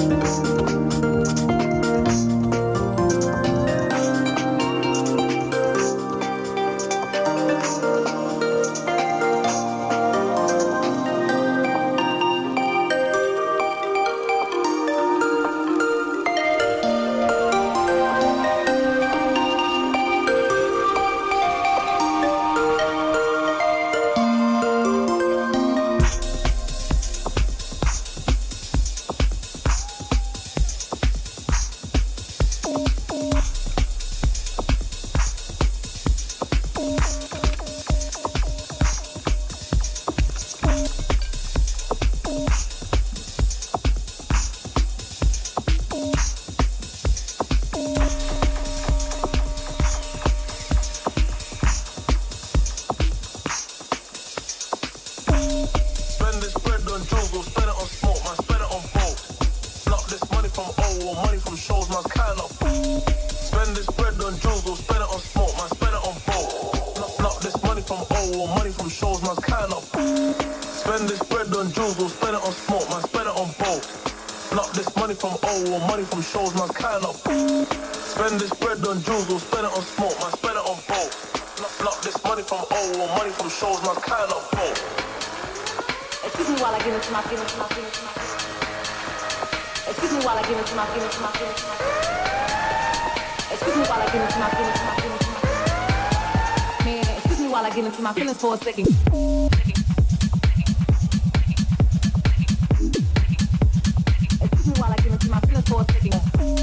For a second. Excuse me while I get into my feelings for a second.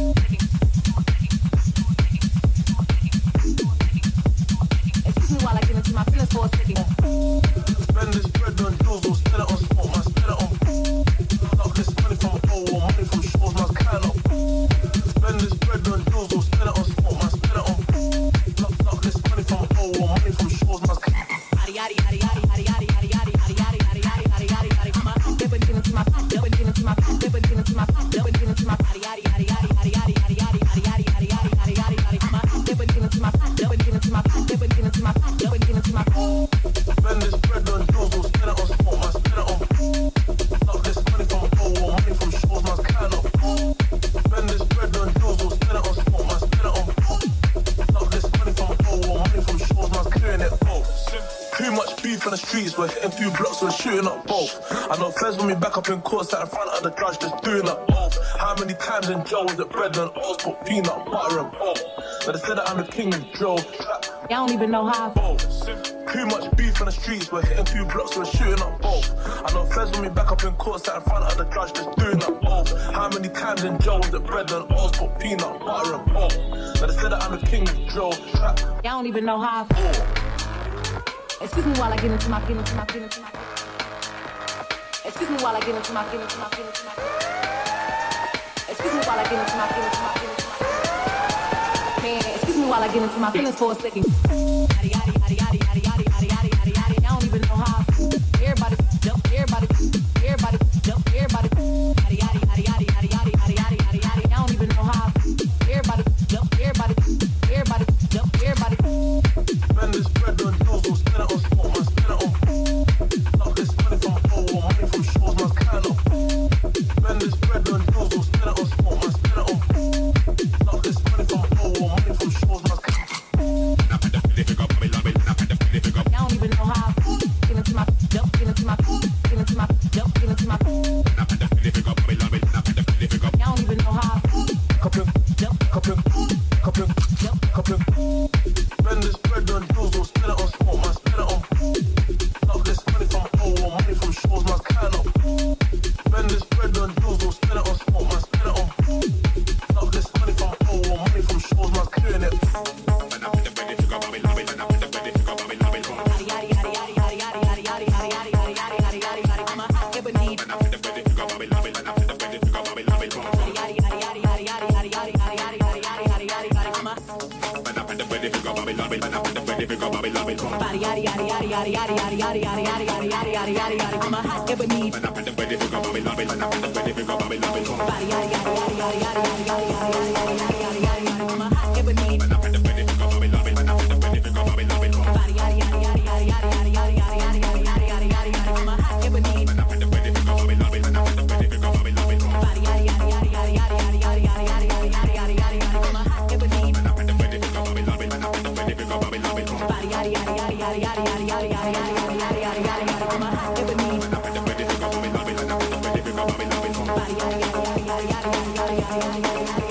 Excuse me while I get into my feelings for a second. Spend this bread on jewels or spend it on smoke, man, spend it on knock this money from old or money from shows, man, kind of. Spend this bread on jewels or spend it on smoke, man, spend it on knock this money from old or money from shows, man, kind of. We're hitting 2 blocks, we're shooting up both. I know feds when we back up in court, sat in front of the judge, just doing up both. How many times in jail was it bread and oats, put peanut butter and both? But they said that I'm the king of drill. I don't even know how. Both. Too much beef in the streets, we're hitting 2 blocks, we're shooting up both. I know feds when we back up in court, sat in front of the judge, just doing up both. How many times in jail was it bread and oats, put peanut butter and both? But they said that I'm the king of drill. I don't even know how. Excuse me while I get into my feelings, Excuse me while I get into my feelings, Excuse me while I get into my feelings, Man, excuse me while I get into my feelings for a second. I don't even know how. Everybody jump, everybody jump, everybody. I don't even know how. Everybody jump, everybody jump, everybody. Spend this bread on jewels or spend it on smoke, man, spend it on knock this money from old or money from shows, man, kind of. Spend this bread on jewels or spend it on smoke, man, spend it on knock this money from old or money from shows, man, kind of. I don't even know how. Get into my jump, get into my jump, get into my I don't even know how. Spend this bread on jewels or spend it on smoke, man, spend it on knock this money from old or money from shows, man, kind of. Spend this bread on jewels or spend it on smoke, man, spend it on knock this money from old or money from shows, man, clearing it. yada yada yada yada.